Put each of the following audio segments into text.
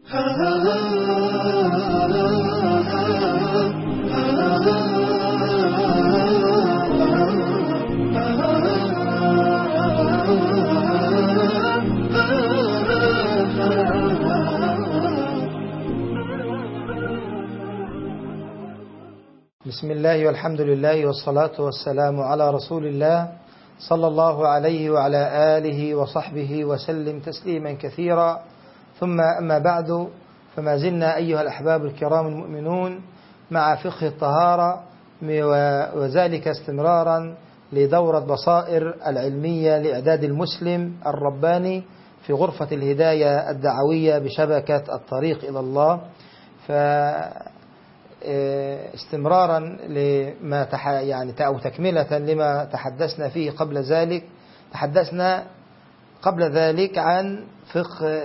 بسم الله والحمد لله والصلاة والسلام على رسول الله صلى الله عليه وعلى آله وصحبه وسلم تسليما كثيرا، ثم أما بعد، فما زلنا أيها الأحباب الكرام المؤمنون مع فقه الطهارة، وذلك استمرارا لدورة بصائر العلمية لإعداد المسلم الرباني في غرفة الهداية الدعوية بشبكة الطريق إلى الله. استمرارا لما أو تكملة لما تحدثنا فيه قبل ذلك. تحدثنا قبل ذلك عن فقه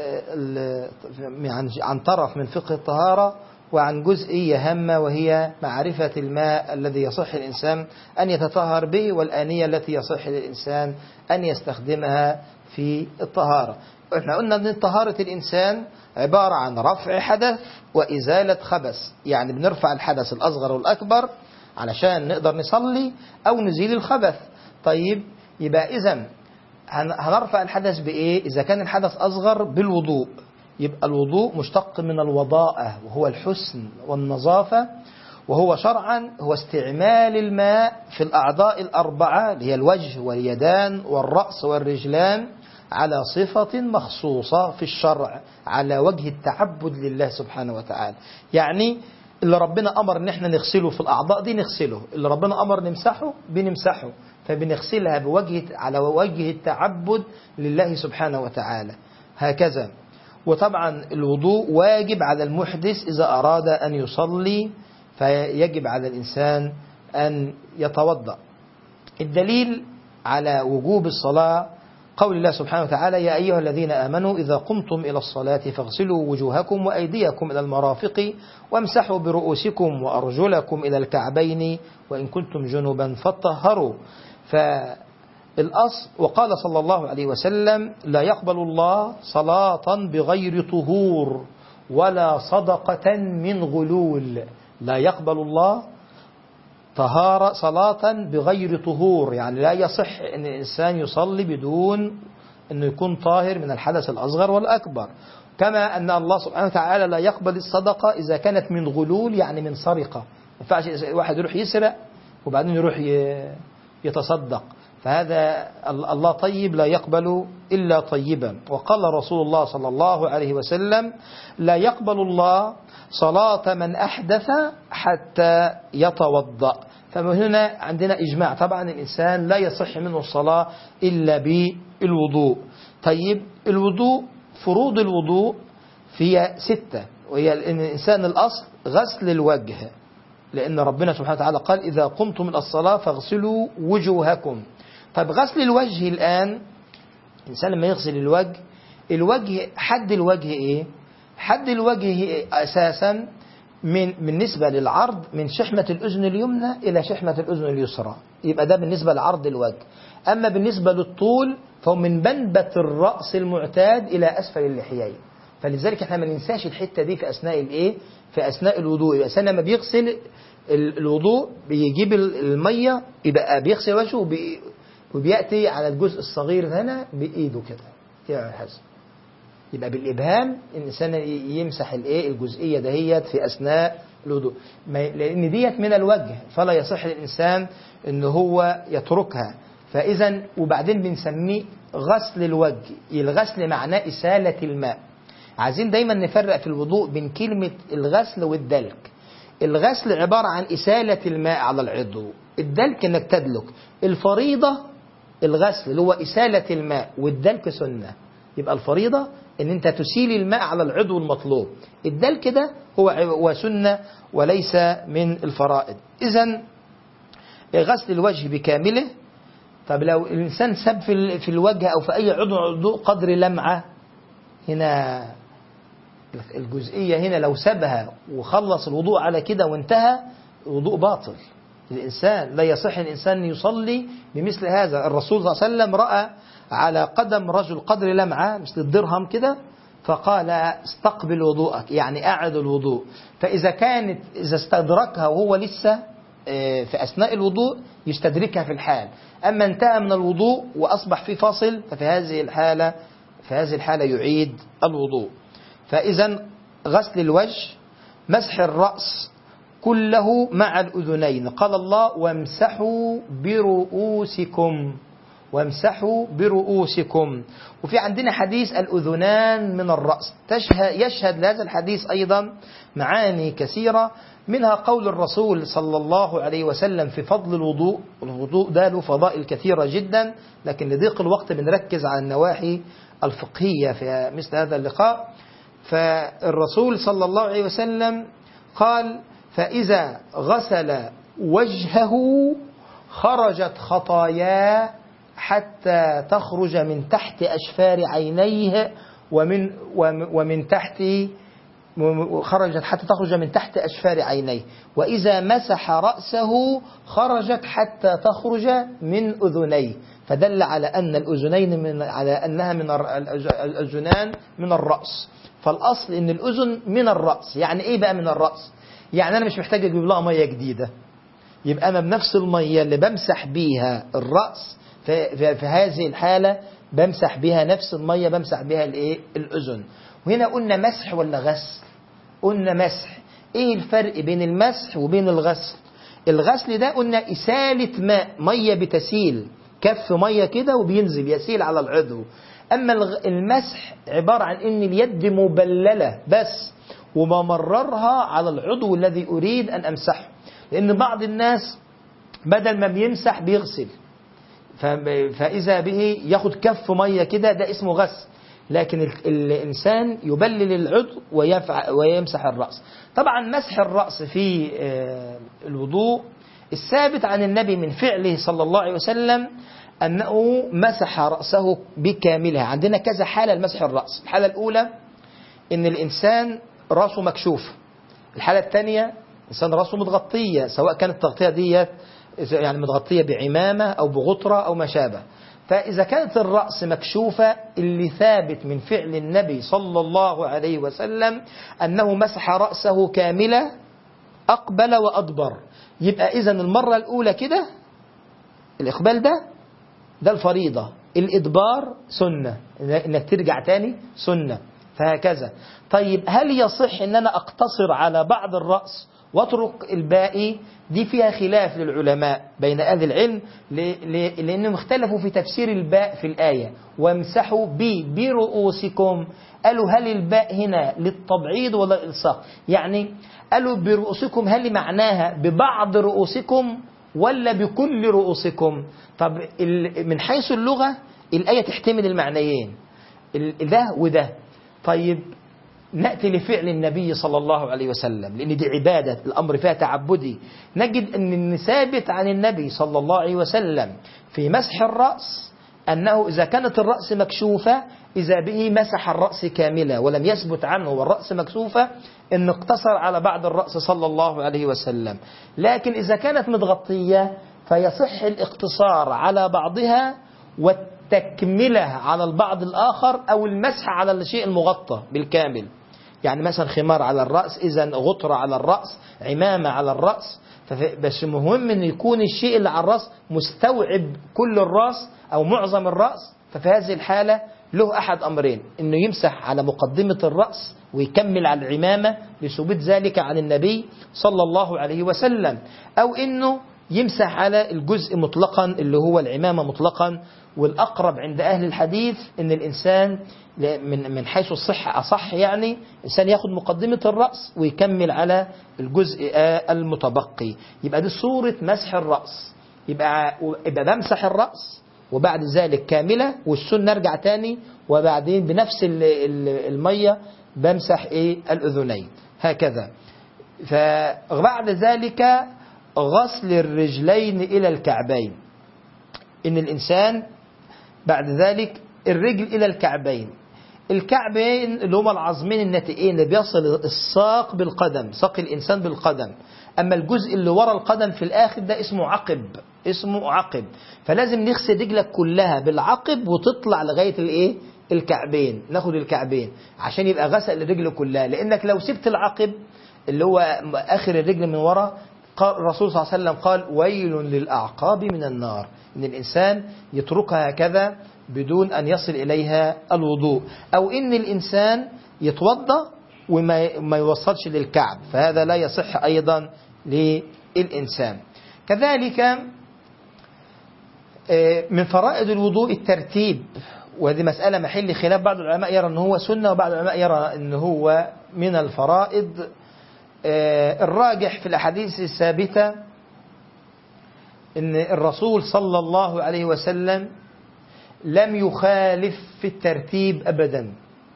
عن طرف من فقه الطهارة، وعن جزئية هامة وهي معرفة الماء الذي يصح الإنسان أن يتطهر به، والآنية التي يصح للإنسان أن يستخدمها في الطهارة. احنا قلنا أن طهارة الإنسان عبارة عن رفع حدث وإزالة خبث، يعني بنرفع الحدث الأصغر والأكبر علشان نقدر نصلي أو نزيل الخبث. طيب، يبقى إذن هنرفع الحدث بإيه؟ إذا كان الحدث أصغر بالوضوء، يبقى الوضوء مشتق من الوضاءة، وهو الحسن والنظافة، وهو شرعا هو استعمال الماء في الأعضاء الأربعة اللي هي الوجه واليدان والرأس والرجلان على صفة مخصوصة في الشرع، على وجه التعبد لله سبحانه وتعالى. يعني اللي ربنا أمر ان احنا نغسله في الأعضاء دي نغسله، اللي ربنا أمر نمسحه بنمسحه، فبنغسلها على وجه التعبد لله سبحانه وتعالى هكذا. وطبعا الوضوء واجب على المحدث إذا أراد أن يصلي، فيجب على الإنسان أن يتوضأ. الدليل على وجوب الصلاة قول الله سبحانه وتعالى: يا أيها الذين آمنوا إذا قمتم إلى الصلاة فاغسلوا وجوهكم وأيديكم إلى المرافق وامسحوا برؤوسكم وأرجلكم إلى الكعبين وإن كنتم جنبا فطهروا. فالأصل، وقال صلى الله عليه وسلم: لا يقبل الله صلاة بغير طهور ولا صدقة من غلول. لا يقبل الله طهارة صلاة بغير طهور، يعني لا يصح أن الإنسان يصلي بدون أنه يكون طاهر من الحدث الأصغر والأكبر. كما أن الله سبحانه وتعالى لا يقبل الصدقة إذا كانت من غلول، يعني من سرقة. ما ينفعش واحد يروح يسرق وبعدين يروح يتصدق، فهذا الله طيب لا يقبل إلا طيبا. وقال رسول الله صلى الله عليه وسلم: لا يقبل الله صلاة من أحدث حتى يتوضأ. فهنا عندنا إجماع، طبعا الإنسان لا يصح منه الصلاة إلا بالوضوء. طيب، الوضوء، فروض الوضوء فيها 6، وهي أن الإنسان الأصل غسل الوجه، لأن ربنا سبحانه وتعالى قال: إذا قمتم من الصلاة فاغسلوا وجوهكم. طيب، غسل الوجه الآن، الإنسان لما يغسل الوجه حد الوجه إيه؟ حد الوجه أساسا بالنسبة للعرض من شحمة الأذن اليمنى إلى شحمة الأذن اليسرى، يبقى ده بالنسبة لعرض الوجه. أما بالنسبة للطول فهو من منبت الرأس المعتاد إلى أسفل اللحيين. فلذلك احنا ما ننساش الحتة دي في أثناء الإيه؟ في أثناء الوضوء. يبقى الإنسان لما بيغسل الوضوء بيجيب المية، يبقى بيغسل وجهه وبيأتي على الجزء الصغير هنا بإيده كده، يعني حسب، يبقى بالإبهام الإنسان يمسح الجزئية دهيت في أثناء الوضوء، لأن ديت من الوجه، فلا يصح للإنسان إن هو يتركها. فإذا وبعدين بنسميه غسل الوجه. الغسل معناه إسالة الماء. عايزين دايما نفرق في الوضوء بين كلمة الغسل والدلك. الغسل عبارة عن إسالة الماء على العضو، الدلك إنك تدلك. الفريضة الغسل اللي هو إسالة الماء، والدلك سنة. يبقى الفريضة إن أنت تسيل الماء على العضو المطلوب، الدلك ده هو سنة وليس من الفرائض. إذن غسل الوجه بكامله. طب لو الإنسان سب في الوجه أو في أي عضو قدر لمعة، هنا الجزئية هنا لو سبها وخلص الوضوء على كده وانتهى، الوضوء باطل. الإنسان لا يصح الإنسان يصلي بمثل هذا. الرسول صلى الله عليه وسلم رأى على قدم رجل قدر لمعة مثل الدرهم كده، فقال استقبل وضوءك، يعني أعد الوضوء. فإذا إذا استدركها وهو لسه في أثناء الوضوء يستدركها في الحال، أما انتهى من الوضوء وأصبح في فاصل ففي هذه الحالة يعيد الوضوء. فإذا غسل الوجه، مسح الرأس كله مع الأذنين. قال الله وامسحوا برؤوسكم. وفي عندنا حديث الأذنان من الرأس، يشهد لهذا الحديث أيضا معاني كثيرة، منها قول الرسول صلى الله عليه وسلم في فضل الوضوء. الوضوء ده له فضائل كثيرة جدا، لكن لضيق الوقت بنركز على النواحي الفقهية في مثل هذا اللقاء. فالرسول صلى الله عليه وسلم قال فإذا غسل وجهه خرجت خطاياه حتى تخرج من تحت أشفار عينيه ومن تحت حتى تخرج من تحت أشفار عينيه، وإذا مسح رأسه خرجت حتى تخرج من أذنيه. فدل على أن الأذنين على أنها من الأذنان من الرأس. فالأصل أن الأذن من الرأس. يعني إيه بقى من الرأس؟ يعني أنا مش محتاج أجيب لها مية جديدة، يبقى أنا بنفس المية اللي بمسح بيها الرأس في هذه الحالة بمسح بيها نفس المية بمسح بيها الأذن. وهنا قلنا مسح ولا غسل؟ قلنا مسح. إيه الفرق بين المسح وبين الغسل؟ الغسل ده قلنا إسالة ماء، مية بتسيل، كف مية كده وبينزل يسيل على العضو. أما المسح عبارة عن أن اليد مبللة بس وبمررها على العضو الذي أريد أن أمسحه. لأن بعض الناس بدل ما بيمسح بيغسل، فإذا به ياخد كف مية كده، ده اسمه غسل. لكن الإنسان يبلل العضو ويمسح الرأس. طبعا مسح الرأس في الوضوء الثابت عن النبي من فعله صلى الله عليه وسلم أنه مسح رأسه بكاملها. عندنا كذا حالة لمسح الرأس. الحالة الأولى أن الإنسان رأسه مكشوف. الحالة الثانية إنسان رأسه متغطية، سواء كانت التغطية دي يعني متغطية بعمامة أو بغطرة أو ما شابه. فإذا كانت الرأس مكشوفة، اللي ثابت من فعل النبي صلى الله عليه وسلم أنه مسح رأسه كاملة أقبل وأدبر. يبقى إذن المرة الأولى كده الإقبال ده الفريضة، الإدبار سنة، إنك ترجع تاني سنة، فهكذا. طيب هل يصح إن أنا أقتصر على بعض الرأس واترك الباقي؟ دي فيها خلاف للعلماء بين أهل العلم، لأنهم اختلفوا في تفسير الباء في الآية وامسحوا برؤوسكم. قالوا هل الباء هنا للتبعيض ولا الإلصاق؟ يعني قالوا برؤوسكم هل معناها ببعض رؤوسكم ولا بكل رؤوسكم؟ طب من حيث اللغة الآية تحتمل المعنيين، ده وده. طيب نأتي لفعل النبي صلى الله عليه وسلم، لأن دي عبادة، الأمر فيها تعبدي. نجد أن ثابت عن النبي صلى الله عليه وسلم في مسح الرأس أنه إذا كانت الرأس مكشوفة إذا به مسح الرأس كاملة، ولم يثبت عنه والرأس مكشوفة أن اقتصر على بعض الرأس صلى الله عليه وسلم. لكن إذا كانت متغطية فيصح الاقتصار على بعضها والتكملة على البعض الآخر، أو المسح على الشيء المغطى بالكامل. يعني مثلا خمار على الرأس، إذن غطرة على الرأس، عمامة على الرأس. بس مهم أن يكون الشيء اللي على الرأس مستوعب كل الرأس أو معظم الرأس. ففي هذه الحالة له أحد أمرين: أنه يمسح على مقدمة الرأس ويكمل على العمامة لثبوت ذلك عن النبي صلى الله عليه وسلم، أو أنه يمسح على الجزء مطلقا اللي هو العمامة مطلقا. والأقرب عند أهل الحديث أن الإنسان من حيث الصحة أصح، يعني الإنسان يأخذ مقدمة الرأس ويكمل على الجزء المتبقي. يبقى دي صورة مسح الرأس. يبقى بمسح الرأس وبعد ذلك كاملة، والسنة نرجع تاني، وبعدين بنفس المية بمسح الأذنين هكذا. فبعد ذلك غسل الرجلين إلى الكعبين. إن الإنسان بعد ذلك الرجل إلى الكعبين. الكعبين اللي هما العظمين الناتئين اللي بيصل الساق بالقدم، ساق الإنسان بالقدم. أما الجزء اللي وراء القدم في الآخر ده اسمه عقب. فلازم نغسل رجلك كلها بالعقب وتطلع لغاية الكعبين، ناخد الكعبين عشان يبقى غسل الرجل كلها، لأنك لو سبت العقب اللي هو آخر الرجل من وراء، الرسول صلى الله عليه وسلم قال ويل للأعقاب من النار، إن الإنسان يتركها هكذا بدون أن يصل إليها الوضوء، أو إن الإنسان يتوضأ وما يوصلش للكعب، فهذا لا يصح أيضا للإنسان. كذلك من فرائض الوضوء الترتيب، وهذه مسألة محل خلاف، بعض العلماء يرى أنه هو سنة وبعض العلماء يرى أنه هو من الفرائض. الراجح في الأحاديث الثابتة أن الرسول صلى الله عليه وسلم لم يخالف في الترتيب أبدا،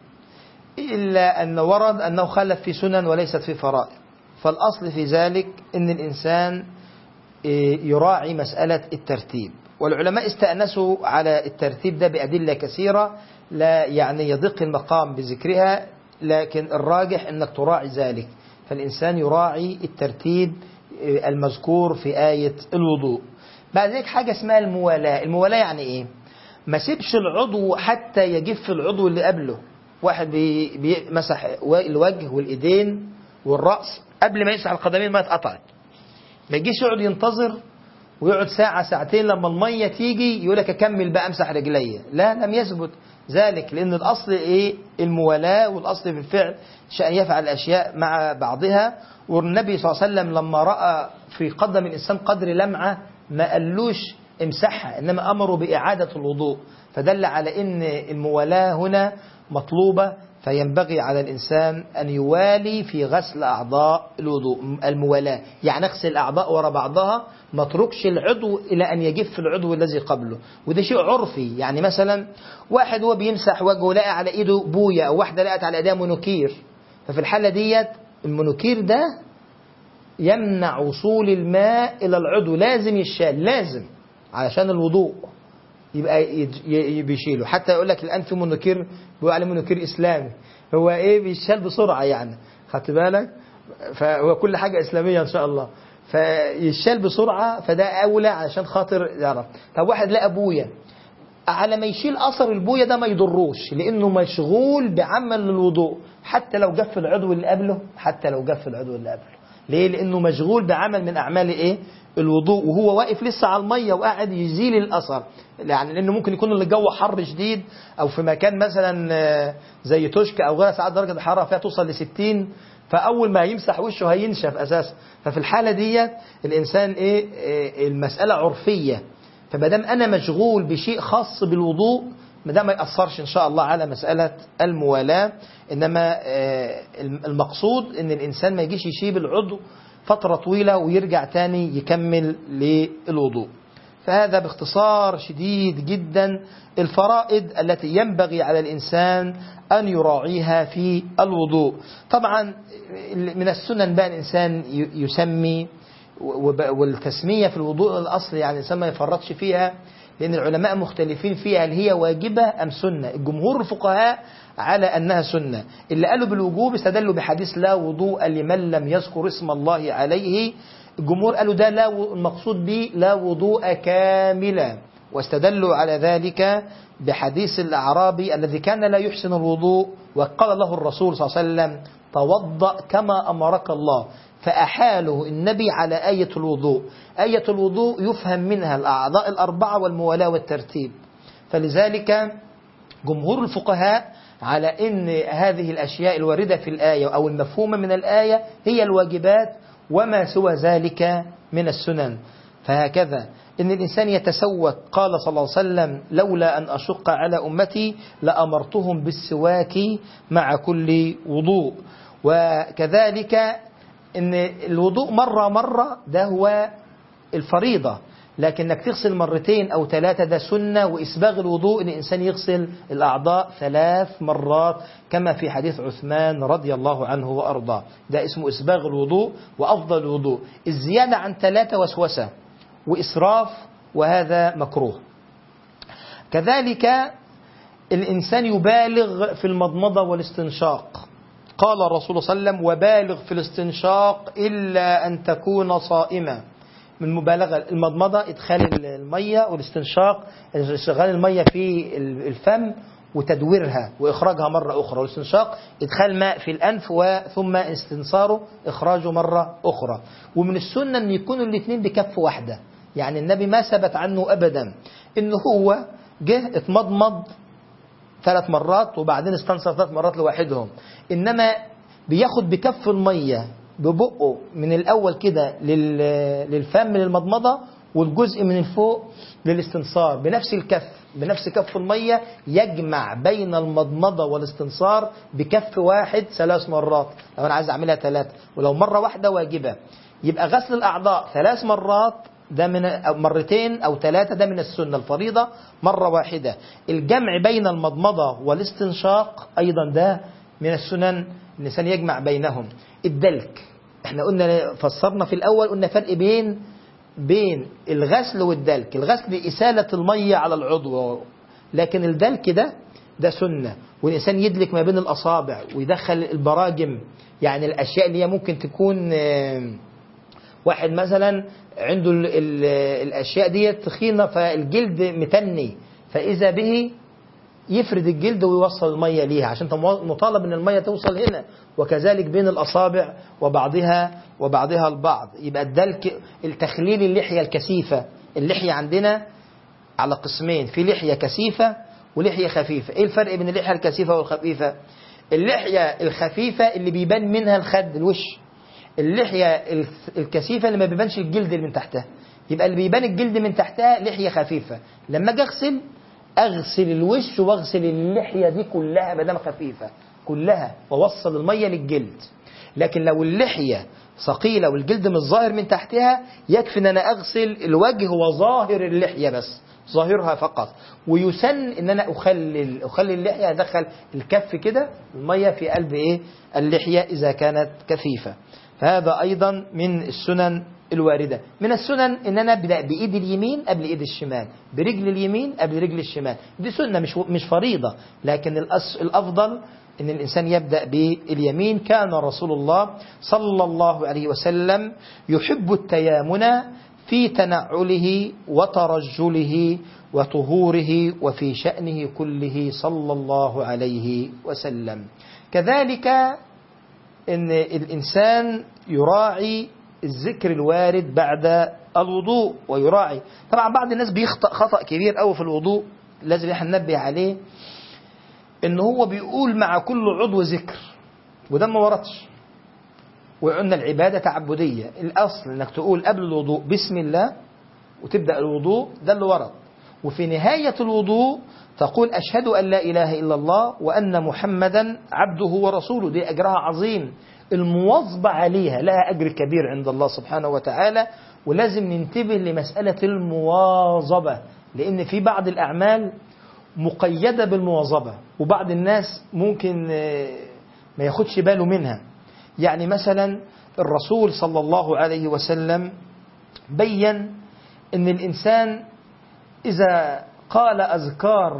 إلا أن ورد أنه خالف في سنن وليست في فرائض، فالأصل في ذلك أن الإنسان يراعي مسألة الترتيب. والعلماء استأنسوا على الترتيب ده بأدلة كثيرة لا يعني يضيق المقام بذكرها، لكن الراجح أنك تراعي ذلك، فالإنسان يراعي الترتيب المذكور في آية الوضوء. بعد ذلك حاجة اسمها الموالاة. الموالاة يعني إيه؟ ما سيبش العضو حتى يجف العضو اللي قبله. واحد بيمسح الوجه والإيدين والرأس، قبل ما يمسح القدمين ما اتقطعت، ما يجيش يقعد ينتظر ويقعد ساعة ساعتين لما المية تيجي يقول لك أكمل بقى أمسح رجلي. لا، لم يثبت ذلك، لأن الأصل إيه؟ الموالاة، والأصل في الفعل شأن يفعل الأشياء مع بعضها. والنبي صلى الله عليه وسلم لما رأى في قدم الإنسان قدر لمعة ما قالوش امسحها، إنما أمره بإعادة الوضوء، فدل على أن الموالاة هنا مطلوبة، فينبغي على الإنسان أن يوالي في غسل أعضاء الوضوء. الموالاة يعني اغسل الأعضاء وراء بعضها، ما تركش العضو إلى أن يجف العضو الذي قبله، وده شيء عرفي. يعني مثلا واحد هو بيمسح وجهه لقى على إيده بوية، أو واحدة لقت على إيديها منوكير، ففي الحالة ديت المنوكير ده يمنع وصول الماء إلى العضو، لازم يشال، لازم علشان الوضوء يبقى بيشيله. حتى يقول لك الآن في منوكير بيقول عليه منوكير إسلامي، هو إيه؟ بيشال بسرعة يعني، خدت بالك؟ فهو كل حاجة إسلامية إن شاء الله، فيشال بسرعة، فده أولى علشان خاطر يعرف. طب واحد لقى بوية، على ما يشيل أثر البوية ده ما يضروش، لأنه مشغول بعمل الوضوء، حتى لو جف العضو اللي قبله، حتى لو جف العضو اللي قبله. ليه؟ لأنه مشغول بعمل من أعمال إيه؟ الوضوء، وهو واقف لسه على المية وقاعد يزيل الأثر. يعني لأنه ممكن يكون الجو حر شديد، أو في مكان مثلا زي توشكا أو غيرها، ساعات درجة الحرارة فيها توصل ل60، فأول ما يمسح وشه هينشف أساسا. ففي الحالة دي الإنسان إيه؟ المسألة عرفية، فمادام أنا مشغول بشيء خاص بالوضوء، ده ما يأثرش إن شاء الله على مسألة الموالاة. إنما المقصود إن الإنسان ما يجيش يشيب العضو فترة طويلة ويرجع تاني يكمل للوضوء. فهذا باختصار شديد جدا الفرائض التي ينبغي على الإنسان أن يراعيها في الوضوء. طبعا من السنن بقى الإنسان يسمي، والتسمية في الوضوء الأصل يعني الإنسان ما يفرطش فيها، لأن العلماء مختلفين فيها هل هي واجبة أم سنة. الجمهور الفقهاء على أنها سنة، اللي قالوا بالوجوب استدلوا بحديث لا وضوء لمن لم يذكر اسم الله عليه. الجمهور قالوا ده لا، المقصود به لا وضوء كاملا، واستدلوا على ذلك بحديث الأعرابي الذي كان لا يحسن الوضوء، وقال له الرسول صلى الله عليه وسلم توضأ كما أمرك الله، فأحاله النبي على آية الوضوء. آية الوضوء يفهم منها الأعضاء الأربعة والموالاة والترتيب. فلذلك جمهور الفقهاء على أن هذه الأشياء الواردة في الآية أو المفهومة من الآية هي الواجبات، وما سوى ذلك من السنن. فهكذا إن الإنسان يتسوك، قال صلى الله عليه وسلم لولا أن أشق على أمتي لأمرتهم بالسواك مع كل وضوء. وكذلك إن الوضوء مرة ده هو الفريضة، لكنك تغسل مرتين أو 3 ده سنة. وإسباغ الوضوء إن الإنسان يغسل الأعضاء 3 مرات كما في حديث عثمان رضي الله عنه وأرضاه، ده اسمه إسباغ الوضوء وأفضل الوضوء. الزيادة عن 3 وسوسة وإسراف، وهذا مكروه. كذلك الإنسان يبالغ في المضمضة والاستنشاق، قال الرسول صلى الله عليه وسلم وبالغ في الاستنشاق إلا أن تكون صائما. من مبالغة المضمضة إدخال المية، والاستنشاق إشغال المية في الفم وتدويرها وإخراجها مرة أخرى، والاستنشاق إدخال ماء في الأنف ثم استنصاره إخراجه مرة أخرى. ومن السنة أن يكونوا الاثنين بكف واحدة، يعني النبي ما ثبت عنه أبدا أنه هو جه اتمضمض 3 مرات وبعدين استنصر 3 مرات لوحدهم، إنما بياخد بكف المية ببقه من الأول كده للفم للمضمضة، والجزء من الفوق للاستنصار بنفس كف المية، يجمع بين المضمضة والاستنصار بكف واحد 3 مرات لو أنا عايز أعملها 3، ولو مرة واحدة واجبة. يبقى غسل الأعضاء 3 مرات ده من أو مرتين أو 3 ده من السنة، الفريضة مرة واحدة. الجمع بين المضمضة والاستنشاق أيضا ده من السنن، الإنسان يجمع بينهم. الدلك احنا قلنا فسرنا في الأول، قلنا فرق بين الغسل والدلك. الغسل إسالة المية على العضو، لكن الدلك ده سنة، والإنسان يدلك ما بين الأصابع ويدخل البراجم، يعني الأشياء اللي هي ممكن تكون واحد مثلا عنده الأشياء دي تخينة فالجلد متني، فإذا به يفرد الجلد ويوصل المية ليها عشان مطالب ان المية توصل هنا، وكذلك بين الأصابع وبعضها البعض. يبقى الدلك التخليل اللحية الكثيفة. اللحية عندنا على قسمين، في لحية كثيفة ولحية خفيفة. ايه الفرق بين اللحية الكثيفة والخفيفة؟ اللحية الخفيفة اللي بيبان منها الخد الوش، اللحية الكثيفة اللي ما بيبانش الجلد اللي من تحتها. يبقى اللي بيبان الجلد من تحتها لحية خفيفة. لما اجي اغسل الوش واغسل اللحية دي كلها مادام خفيفة كلها، ووصل المية للجلد. لكن لو اللحية ثقيلة والجلد مش ظاهر من تحتها، يكفي ان انا اغسل الوجه وظاهر اللحية بس، ظاهرها فقط. ويسن ان انا اخلي اللحية، ادخل الكف كده المية في قلب اللحية اذا كانت كثيفة. فهذا ايضا من السنن الواردة. من السنن ان انا ابدا بايد اليمين قبل ايد الشمال، برجل اليمين قبل رجل الشمال. دي سنة مش فريضة، لكن الافضل ان الانسان يبدا باليمين. كان رسول الله صلى الله عليه وسلم يحب التيامن في تنعله وترجله وطهوره وفي شأنه كله صلى الله عليه وسلم. كذلك ان الانسان يراعي الذكر الوارد بعد الوضوء، ويراعي طبعا بعض الناس بيخطأ خطأ كبير قوي في الوضوء، لازم احنا ننبه عليه، ان هو بيقول مع كل عضو ذكر، وده ما وردش. وقلنا العبادة تعبدية، الأصل انك تقول قبل الوضوء بسم الله وتبدأ الوضوء، ده اللي ورد. وفي نهاية الوضوء تقول أشهد أن لا إله إلا الله وأن محمدا عبده ورسوله. دي أجرها عظيم، المواظبة عليها لها أجر كبير عند الله سبحانه وتعالى. ولازم ننتبه لمسألة المواظبة، لأن في بعض الأعمال مقيدة بالمواظبة، وبعض الناس ممكن ما ياخدش باله منها. يعني مثلا الرسول صلى الله عليه وسلم بيّن أن الإنسان إذا قال أذكار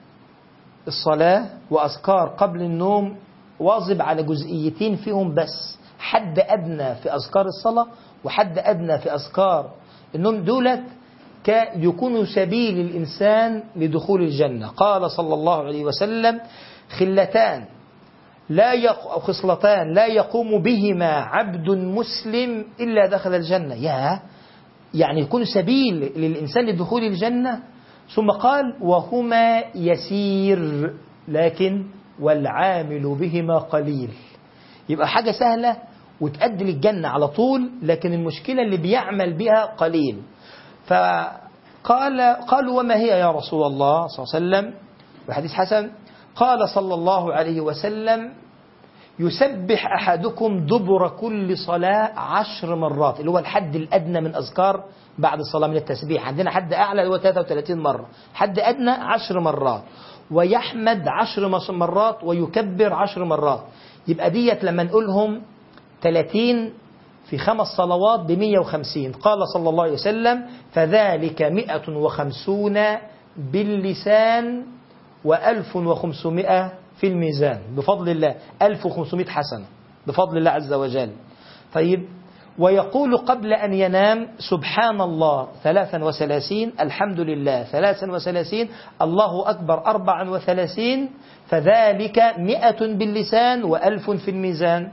الصلاة وأذكار قبل النوم واظب على جزئيتين فيهم بس، حد أدنى في أذكار الصلاة وحد أدنى في أذكار النوم، دولت يكون سبيل الإنسان لدخول الجنة. قال صلى الله عليه وسلم خلتان خصلتان لا يقوم بهما عبد مسلم إلا دخل الجنة. يعني يكون سبيل للإنسان لدخول الجنة. ثم قال وهما يسير لكن والعامل بهما قليل. يبقى حاجة سهلة وتؤدي للجنة على طول، لكن المشكلة اللي بيعمل بها قليل. قالوا وما هي يا رسول الله صلى الله عليه وسلم؟ وحديث حسن. قال صلى الله عليه وسلم يسبح أحدكم دبر كل صلاة 10 مرات، اللي هو الحد الأدنى من أذكار بعد الصلاة من التسبيح. عندنا حد أعلى اللي هو 33 مرة، حد أدنى 10 مرات، ويحمد 10 مرات ويكبر 10 مرات. يبقى ديت لما نقولهم 30 في 5 صلوات ب150. قال صلى الله عليه وسلم فذلك 150 باللسان و1500 في الميزان بفضل الله، 1500 حسنة بفضل الله عز وجل. طيب، ويقول قبل أن ينام سبحان الله 33، الحمد لله 33، الله أكبر 34، فذلك 100 باللسان و1000 في الميزان.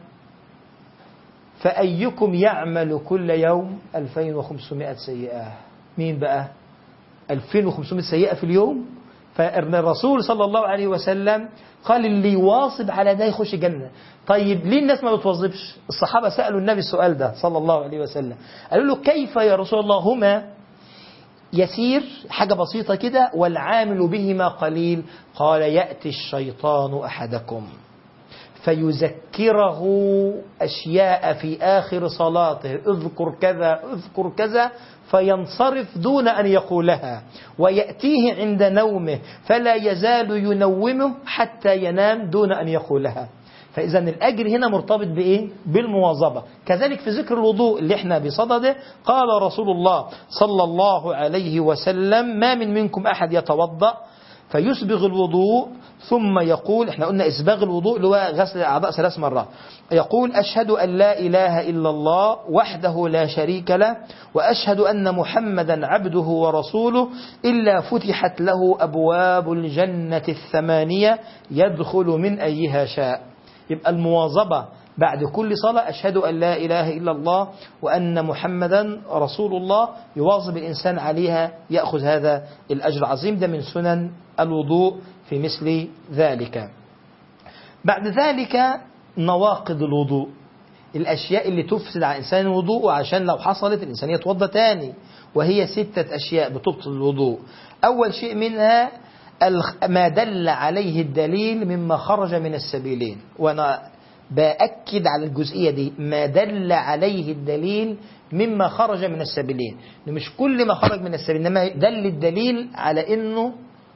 فأيكم يعمل كل يوم 2500 سيئة؟ مين بقى 2500 سيئة في اليوم؟ فالرسول صلى الله عليه وسلم قال اللي يواظب على ده يخش جنة. طيب ليه الناس ما بتواظبش؟ الصحابة سألوا النبي السؤال ده صلى الله عليه وسلم، قالوا له كيف يا رسول الله هما يسير حاجة بسيطة كده والعامل بهما قليل؟ قال يأتي الشيطان أحدكم فيذكره أشياء في آخر صلاته، اذكر كذا اذكر كذا، فينصرف دون أن يقولها، ويأتيه عند نومه فلا يزال ينومه حتى ينام دون أن يقولها. فإذا الأجر هنا مرتبط بإيه؟ بالمواظبة. كذلك في ذكر الوضوء اللي احنا بصدده، قال رسول الله صلى الله عليه وسلم ما منكم أحد يتوضأ فيسبغ الوضوء ثم يقول، احنا قلنا اسباغ الوضوء اللي هو غسل الأعضاء 3 مرات، يقول أشهد أن لا إله إلا الله وحده لا شريك له وأشهد أن محمدا عبده ورسوله، إلا فتحت له أبواب الجنة 8 يدخل من أيها شاء. يبقى المواظبة بعد كل صلاة أشهد أن لا إله إلا الله وأن محمدا رسول الله، يواظب الإنسان عليها يأخذ هذا الأجر العظيم. ده من سنن الوضوء في مثل ذلك. بعد ذلك نواقض الوضوء، الأشياء اللي تفسد على الإنسان الوضوء عشان لو حصلت الإنسان يتوضأ تاني، وهي 6 أشياء بتبطل الوضوء. أول شيء منها ما دل عليه الدليل مما خرج من السبيلين، وأنا بأكد على الجزئية دي، ما دل عليه الدليل مما خرج من السبيلين، مش كل ما خرج من السبيل، إنما دل الدليل على إنه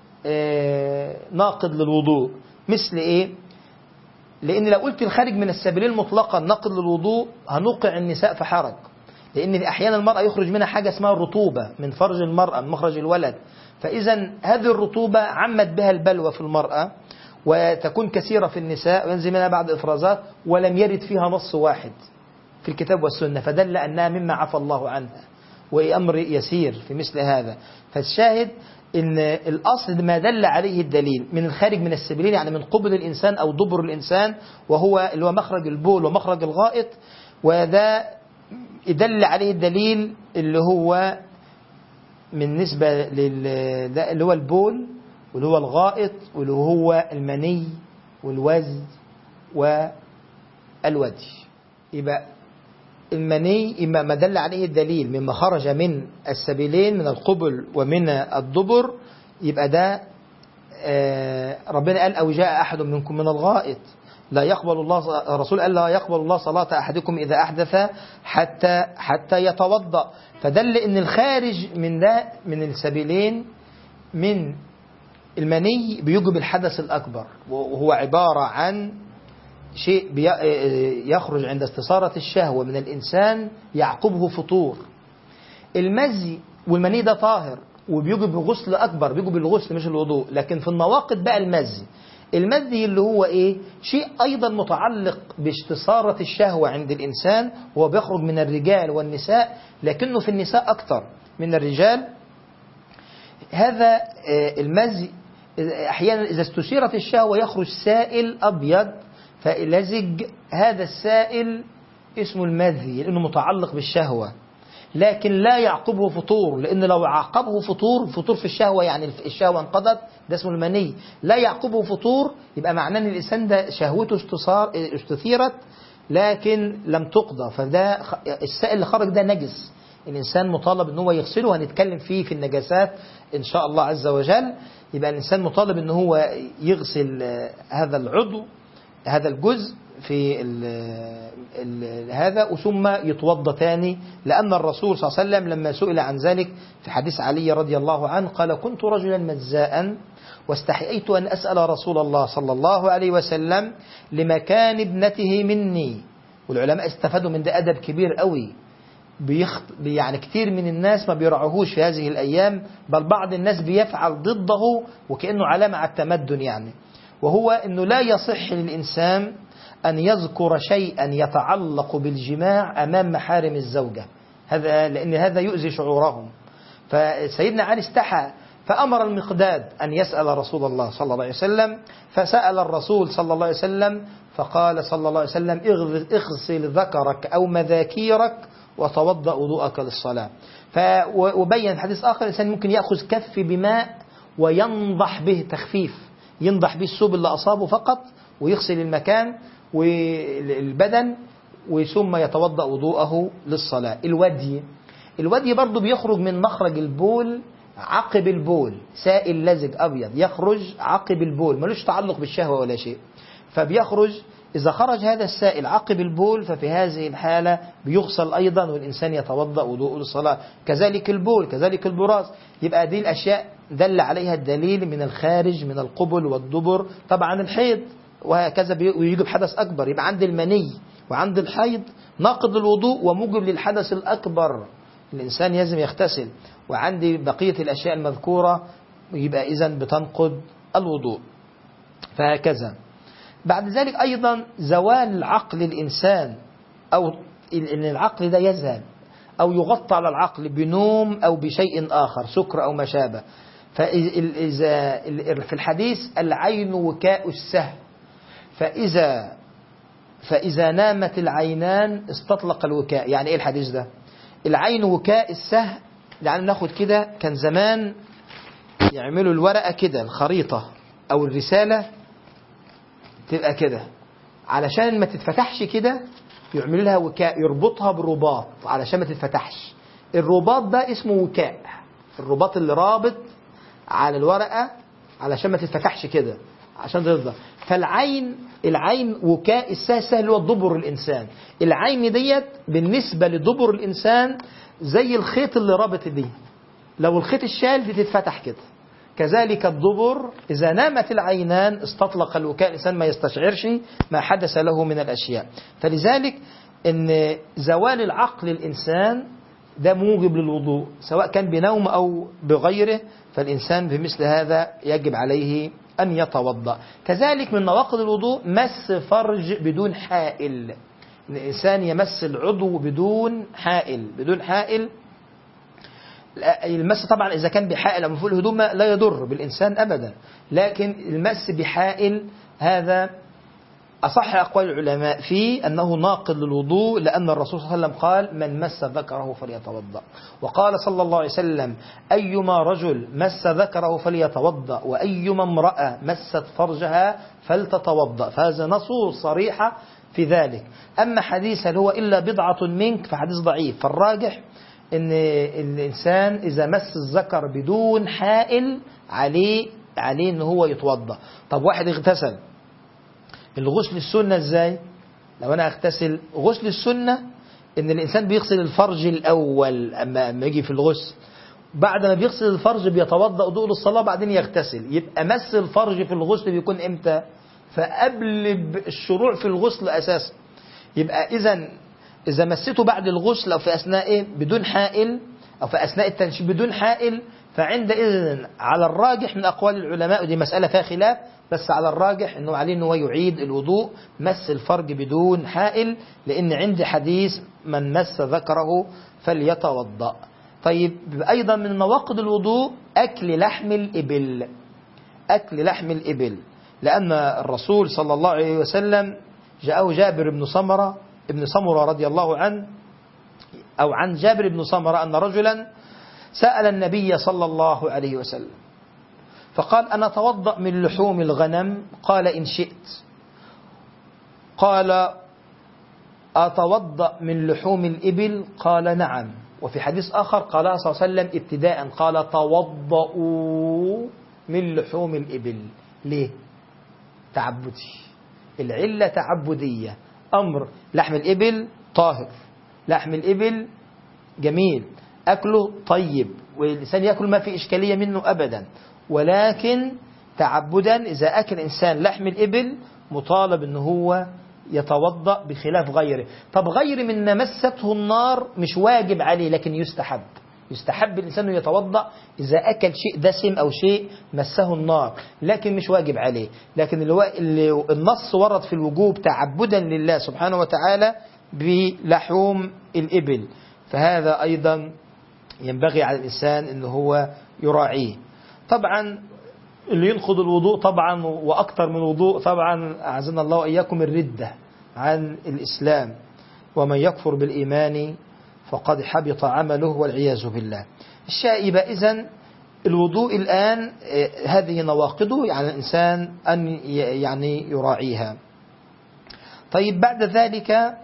ناقض للوضوء. مثل إيه؟ لأن لو قلت الخارج من السبيلين مطلقا ناقض للوضوء هنوقع النساء في حرج، لأن أحيانا المرأة يخرج منها حاجة اسمها الرطوبة من فرج المرأة من مخرج الولد، فإذا هذه الرطوبة عمت بها البلوى في المرأة وتكون كثيرة في النساء وينزل منها بعض إفرازات، ولم يرد فيها نص واحد في الكتاب والسنة، فدل أنها مما عفى الله عنها، وأمر يسير في مثل هذا. فالشاهد إن الأصل ما دل عليه الدليل من الخارج من السبيلين، يعني من قبل الإنسان أو دبر الإنسان، وهو اللي هو مخرج البول ومخرج الغائط، وده يدل عليه الدليل اللي هو من نسبة اللي هو البول واللي هو الغائط واللي هو المني والوز والودي. يبقى المني إما ما دل عليه الدليل مما خرج من السبيلين من القبل ومن الدبر، يبقى ده ربنا قال أو جاء أحد منكم من الغائط لا يقبل الله، الرسول قال لا يقبل الله صلاة أحدكم إذا أحدث حتى يتوضأ. فدل إن الخارج من ده من السبيلين من المني بيوجب الحدث الأكبر، وهو عبارة عن شيء يخرج عند استثارة الشهوة من الإنسان يعقبه فطور. المزي والمني ده طاهر وبيوجب غسل أكبر، بيوجب الغسل مش الوضوء. لكن في النواقض بقى المزي اللي هو إيه؟ شيء أيضا متعلق باستثارة الشهوة عند الإنسان، وهو بيخرج من الرجال والنساء، لكنه في النساء أكثر من الرجال. هذا المزي أحيانا إذا استثيرت الشهوة يخرج سائل أبيض فلزج، هذا السائل اسمه المذي لأنه متعلق بالشهوة، لكن لا يعقبه فطور، لأن لو عقبه فطور في الشهوة يعني الشهوة انقضت، ده اسمه المني. لا يعقبه فطور يبقى معناه أن الإنسان ده شهوته استثيرت لكن لم تقضى، فده السائل اللي خرج ده نجس، الإنسان مطالب أنه هو يغسله، وهنتكلم فيه في النجاسات إن شاء الله عز وجل. يبقى الإنسان مطالب أنه هو يغسل هذا العضو هذا الجزء في هذا ثم يتوضأ تاني، لأن الرسول صلى الله عليه وسلم لما سئل عن ذلك في حديث علي رضي الله عنه قال كنت رجلا مزاء واستحييت أن أسأل رسول الله صلى الله عليه وسلم لمكان ابنته مني. والعلماء استفادوا من ده أدب كبير قوي، يعني كتير من الناس ما بيرعوهوش في هذه الأيام، بل بعض الناس بيفعل ضده وكأنه علامة على التمدن يعني، وهو أنه لا يصح للإنسان أن يذكر شيئا يتعلق بالجماع أمام محارم الزوجة، لأن هذا يؤذي شعورهم. فسيدنا علي استحى فأمر المقداد أن يسأل رسول الله صلى الله عليه وسلم، فسأل الرسول صلى الله عليه وسلم فقال صلى الله عليه وسلم اغسل ذكرك أو مذاكيرك وتوضأ وضوءك للصلاة. وبين حديث آخر الإنسان ممكن يأخذ كف بماء وينضح به تخفيف، ينضح به الثوب اللي أصابه فقط ويغسل المكان والبدن ثم يتوضأ وضوءه للصلاة. الودي برضو بيخرج من مخرج البول عقب البول، سائل لزج أبيض يخرج عقب البول، ملوش تعلق بالشهوة ولا شيء، فبيخرج. إذا خرج هذا السائل عقب البول ففي هذه الحالة بيغسل أيضا والإنسان يتوضأ وضوءه للصلاة. كذلك البول، كذلك البراز. يبقى دي الأشياء دل عليها الدليل من الخارج من القبل والدبر. طبعا الحيض وهكذا ويجب حدث أكبر، يبقى عند المني وعند الحيض ناقض للوضوء وموجب للحدث الأكبر، الإنسان يجب يغتسل. وعند بقية الأشياء المذكورة يبقى إذن بتنقض الوضوء. فهكذا بعد ذلك أيضا زوال عقل الإنسان، أو إن العقل ده يذهب أو يغطى على العقل بنوم أو بشيء آخر، سكر أو ما شابه. في الحديث العين وكاء السهو، فإذا نامت العينان استطلق الوكاء. يعني إيه الحديث ده؟ العين وكاء السهو، يعني ناخد كده، كان زمان يعملوا الورقة كده، الخريطة أو الرسالة تبقى كده علشان ما تتفتحش كده، يعملوا لها وكاء يربطها بالرباط علشان ما تتفتحش. الرباط ده اسمه وكاء، الرباط اللي رابط على الورقة علشان ما تتفتحش كده عشان تفضل. العين وكاء السهل هو دبر الإنسان. العين ديت بالنسبة لدبر الإنسان زي الخيط اللي رابط دي، لو الخيط الشال بتتفتح كده. كذلك الدبر إذا نامت العينان استطلق الوكاء، الإنسان ما يستشعرش ما حدث له من الأشياء. فلذلك إن زوال العقل الإنسان ده موجب للوضوء سواء كان بنوم أو بغيره، فالإنسان بمثل هذا يجب عليه أن يتوضأ. كذلك من نواقض الوضوء مس فرج بدون حائل، الإنسان يمس العضو بدون حائل. المس طبعا إذا كان بحائل أو من فوق الهدوم لا يضر بالإنسان أبدا، لكن المس بحائل هذا أصح أقوال العلماء فيه أنه ناقض للوضوء، لأن الرسول صلى الله عليه وسلم قال من مس ذكره فليتوضأ. وقال صلى الله عليه وسلم أيما رجل مس ذكره فليتوضأ وأيما امرأة مست فرجها فلتتوضأ. فهذا نصوص صريحة في ذلك. أما حديث هل هو إلا بضعة منك فحديث ضعيف. فالراجح إن الإنسان إذا مس الذكر بدون حائل عليه إن هو يتوضأ. طب واحد اغتسل، الغسل السنة ازاي؟ لو انا اغتسل غسل السنة ان الانسان بيغسل الفرج الاول اما يجي في الغسل، بعد ما بيغسل الفرج بيتوضأ وضوء للصلاة بعدين يغتسل. يبقى مس الفرج في الغسل بيكون امتى؟ فقبل الشروع في الغسل اساسا. يبقى اذا مسته بعد الغسل او في اثناء بدون حائل او في اثناء التنشيف بدون حائل، فعندئذ على الراجح من اقوال العلماء، ودي مسألة فيها خلاف، بس على الراجح انه عليه انه يعيد الوضوء مس الفرج بدون حائل، لان عندي حديث من مس ذكره فليتوضأ. طيب ايضا من نواقض الوضوء اكل لحم الابل، لان الرسول صلى الله عليه وسلم جاءه جابر بن سمرة رضي الله عنه، او عن جابر بن سمرة ان رجلا سأل النبي صلى الله عليه وسلم فقال أنا أتوضأ من لحوم الغنم؟ قال إن شئت. قال أتوضأ من لحوم الإبل؟ قال نعم. وفي حديث آخر قال صلى الله عليه وسلم ابتداء قال توضأوا من لحوم الإبل. ليه؟ تعبدي، العلة تعبدية. أمر لحم الإبل طاهر، لحم الإبل جميل، أكله طيب، والإنسان يأكل ما في إشكالية منه أبدا، ولكن تعبدا إذا أكل إنسان لحم الإبل مطالب أنه هو يتوضأ بخلاف غيره. طب غير من مسته النار مش واجب عليه لكن يستحب، يستحب الإنسان يتوضأ إذا أكل شيء دسم أو شيء مسه النار، لكن مش واجب عليه. لكن اللي النص ورد في الوجوب تعبدا لله سبحانه وتعالى بلحوم الإبل، فهذا أيضا ينبغي على الإنسان أنه هو يراعيه. طبعا اللي ينقض الوضوء طبعا وأكثر من وضوء طبعا أعزنا الله وإياكم الردة عن الإسلام، ومن يكفر بالإيمان فقد حبط عمله والعياذ بالله. الشائبة إذن الوضوء الآن هذه نواقضه، يعني الإنسان أن يعني يراعيها. طيب بعد ذلك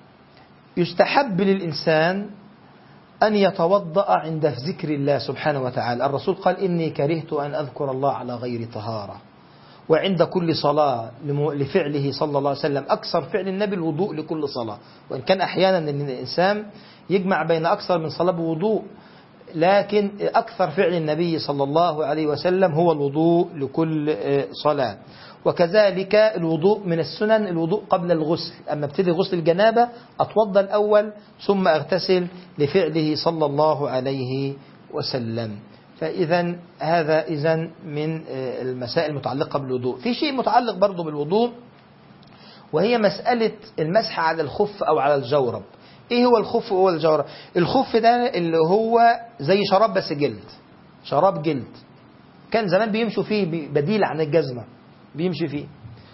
يستحب للإنسان أن يتوضأ عند ذكر الله سبحانه وتعالى. الرسول قال إني كرهت أن أذكر الله على غير طهارة. وعند كل صلاة لفعله صلى الله عليه وسلم، أكثر فعل النبي الوضوء لكل صلاة، وإن كان أحيانا الإنسان يجمع بين أكثر من صلاة بوضوء، لكن أكثر فعل النبي صلى الله عليه وسلم هو الوضوء لكل صلاة. وكذلك الوضوء من السنن الوضوء قبل الغسل، أما ابتدي غسل الجنابة أتوضأ الأول ثم أغتسل لفعله صلى الله عليه وسلم. فإذا هذا من المسائل المتعلقة بالوضوء. في شيء متعلق برضو بالوضوء، وهي مسألة المسح على الخف أو على الجورب. إيه هو الخف وهو الجورب؟ الخف ده اللي هو زي شراب بس جلد، شراب جلد، كان زمان بيمشوا فيه بديل عن الجزمة بيمشي فيه،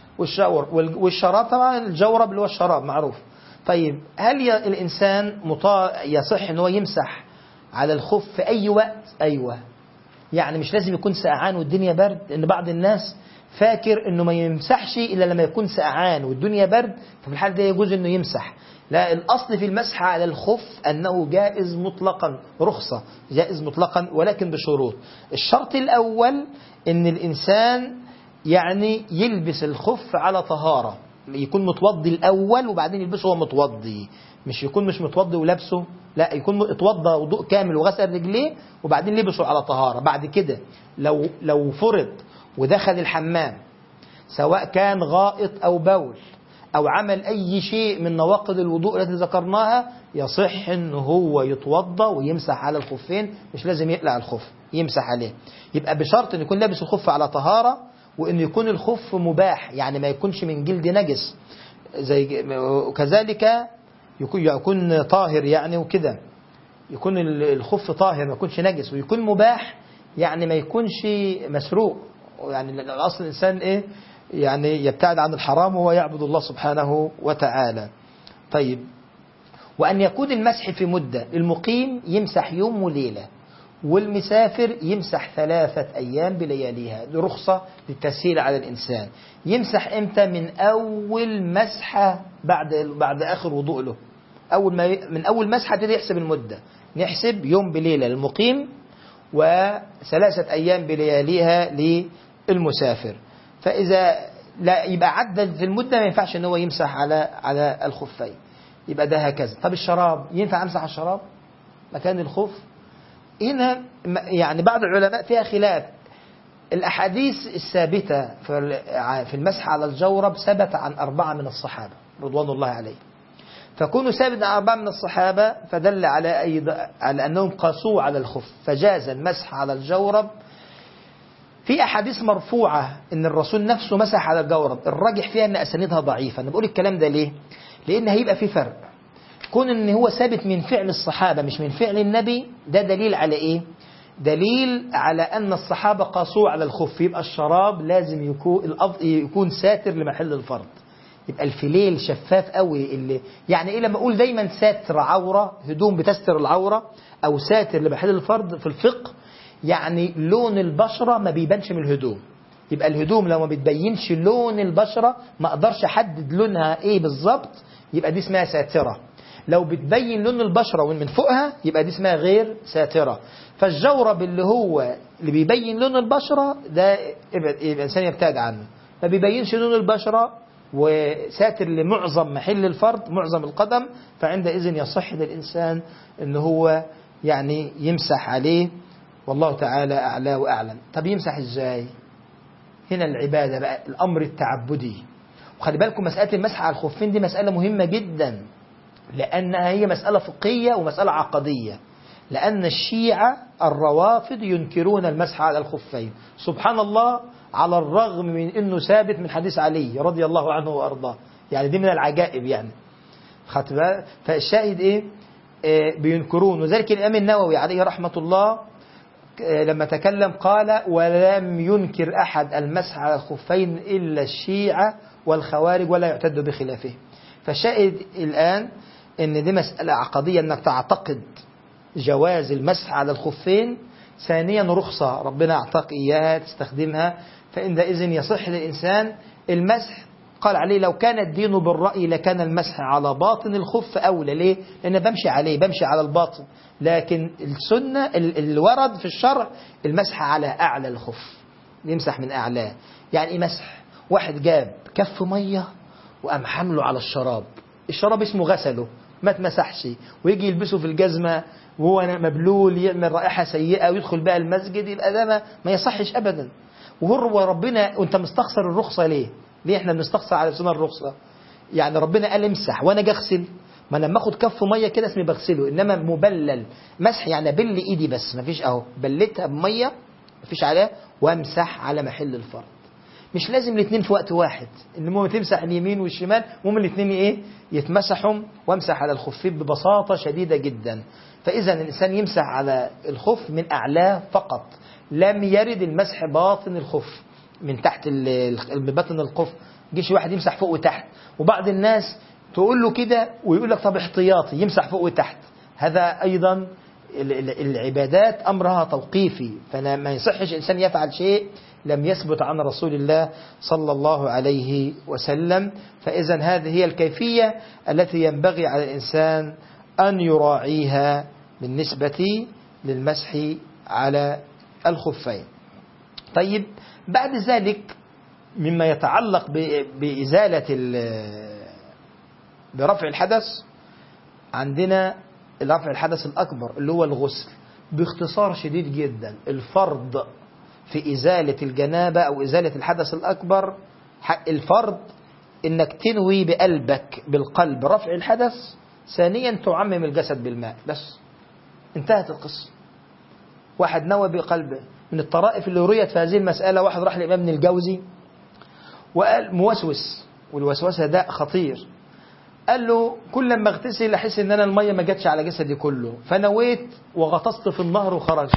والشراب طبعا الجورب اللي هو الشراب معروف. طيب هل الإنسان يصح أنه يمسح على الخف في أي وقت؟ أيوة، يعني مش لازم يكون سقعان والدنيا برد، لأن بعض الناس فاكر أنه ما يمسحش إلا لما يكون سقعان والدنيا برد، ففي الحال ده يجوز أنه يمسح. لا، الأصل في المسح على الخف أنه جائز مطلقا، رخصة جائز مطلقا، ولكن بشروط. الشرط الأول أن الإنسان يعني يلبس الخف على طهارة، يكون متوضي الأول وبعدين يلبسه هو متوضي، مش يكون مش متوضي ولابسه، لا، يكون اتوضى وضوء كامل وغسل رجليه وبعدين لبسه على طهارة. بعد كده لو فرض ودخل الحمام، سواء كان غائط أو بول أو عمل أي شيء من نواقض الوضوء التي ذكرناها، يصح أنه هو يتوضى ويمسح على الخفين، مش لازم يقلع الخف، يمسح عليه. يبقى بشرط أن يكون لابس الخف على طهارة، وأن يكون الخف مباح، يعني ما يكونش من جلد نجس، وكذلك يكون طاهر يعني، وكده يكون الخف طاهر ما يكونش نجس، ويكون مباح يعني ما يكونش مسروق، يعني أصل الإنسان إيه يعني يبتعد عن الحرام وهو يعبد الله سبحانه وتعالى. طيب، وأن يكون المسح في مدة، المقيم يمسح يوم وليلة، والمسافر يمسح 3 أيام بلياليها، دي رخصة للتسهيل على الإنسان. يمسح إمتى؟ من أول مسحة بعد آخر وضوء له، من أول مسحة تبدأ يحسب المدة، نحسب يوم بليلة للمقيم و3 أيام بلياليها للمسافر. فإذا لا يبقى عدل في المدة ما ينفعش أنه يمسح على الخفين، يبقى ده هكذا. طب الشراب ينفع أمسح الشراب مكان الخف؟ هنا يعني بعض العلماء فيها خلاف. الأحاديث الثابتة في المسح على الجورب ثبت عن 4 من الصحابة رضوان الله عليه، فكونوا ثابت عن 4 من الصحابة فدل على أنهم قاسوا على الخف، فجاز المسح على الجورب. في أحاديث مرفوعة أن الرسول نفسه مسح على الجورب، الراجح فيها أن أسانيدها ضعيفة. أنا بقول الكلام ده ليه؟ لأن هيبقى في فرق، كون أن هو ثابت من فعل الصحابة مش من فعل النبي، ده دليل على إيه؟ دليل على أن الصحابة قاسوا على الخف، يبقى الشراب لازم يكون ساتر لمحل الفرض، يبقى الفليل شفاف قوي، اللي يعني إيه لما أقول دايما ساتر عورة، هدوم بتستر العورة أو ساتر لمحل الفرض في الفقه، يعني لون البشرة ما بيبانش من الهدوم. يبقى الهدوم لو ما بتبينش لون البشرة ما أقدرش أحدد لونها إيه بالظبط، يبقى دي اسمها ساترة. لو بتبين لون البشرة ومن فوقها يبقى دي اسمها غير ساترة. فالجورب اللي بيبين لون البشرة ده يبقى الإنسان يبتعد عنه، ما بيبينش لون البشرة وساتر لمعظم محل الفرد، معظم القدم، فعندئذ يصح للإنسان أنه هو يعني يمسح عليه، والله تعالى أعلى وأعلم. طب يمسح إزاي؟ هنا العبادة بقى، الأمر التعبدي. وخلي بالكم مسألة المسح على الخفين دي مسألة مهمة جدا، لأنها هي مسألة فقهية ومسألة عقدية. لأن الشيعة الروافض ينكرون المسح على الخفين، سبحان الله، على الرغم من أنه ثابت من حديث علي رضي الله عنه وأرضاه، يعني دي من العجائب يعني. فالشاهد إيه؟ بينكرون. وذلك الإمام النووي عليه رحمة الله لما تكلم قال: ولم ينكر أحد المسح على الخفين إلا الشيعة والخوارج ولا يعتد بخلافه. فالشاهد الآن أن دي مسألة عقدية، أنك تعتقد جواز المسح على الخفين. ثانيا رخصة ربنا أعطاك إياها تستخدمها، فإن إذن يصح للإنسان المسح. قال عليه: لو كان الدين بالرأي لكان المسح على باطن الخف أولى. ليه؟ لأن بمشي على الباطن، لكن السنة الورد في الشرع المسح على أعلى الخف، يمسح من أعلاه. يعني مسح واحد جاب كف مية وقام حمله على الشراب اسمه غسله، ما تمسحش، ويجي يلبسه في الجزمة وهو مبلول يعمل رائحة سيئة ويدخل بقى المسجد، يبقى ده ما يصحش أبدا. وهو ربنا، وانت مستخسر الرخصة ليه احنا بنستخسر على سنة الرخصة؟ يعني ربنا قال امسح وانا اجي اغسل، ما لما اخد كف ميه كده اسمي بغسله، انما مبلل مسح يعني ابل ايدي بس، ما فيش اهو بلتها بميه ما فيش عليها وامسح على محل الفرد. مش لازم الاثنين في وقت واحد، المهم تمسح اليمين والشمال، المهم الاثنين ايه يتمسحوا، وامسح على الخفين ببساطه شديده جدا. فاذا الانسان يمسح على الخف من اعلاه فقط، لم يرد المسح باطن الخف من تحت ببطن الخف. جيش واحد يمسح فوق وتحت، وبعض الناس تقول له كده ويقول لك طب احتياطي يمسح فوق وتحت. هذا أيضا العبادات أمرها توقيفي، فما يصحش إنسان يفعل شيء لم يثبت عن رسول الله صلى الله عليه وسلم. فإذا هذه هي الكيفية التي ينبغي على الإنسان أن يراعيها بالنسبة للمسح على الخفين. طيب، بعد ذلك مما يتعلق برفع الحدث، عندنا رفع الحدث الأكبر اللي هو الغسل. باختصار شديد جدا، الفرض في إزالة الجنابة أو إزالة الحدث الأكبر، الفرض إنك تنوي بقلبك بالقلب رفع الحدث، ثانيا تعمم الجسد بالماء، بس انتهت القصة. واحد نوى بقلبه. من الطرائف اللي رويت في هذه المسألة، واحد راح لإمام ابن الجوزي وقال موسوس، والوسوسة داء خطير، قال له كل ما اغتسل احس ان انا الميه ما جاتش على جسدي كله، فنويت وغطست في النهر وخرجت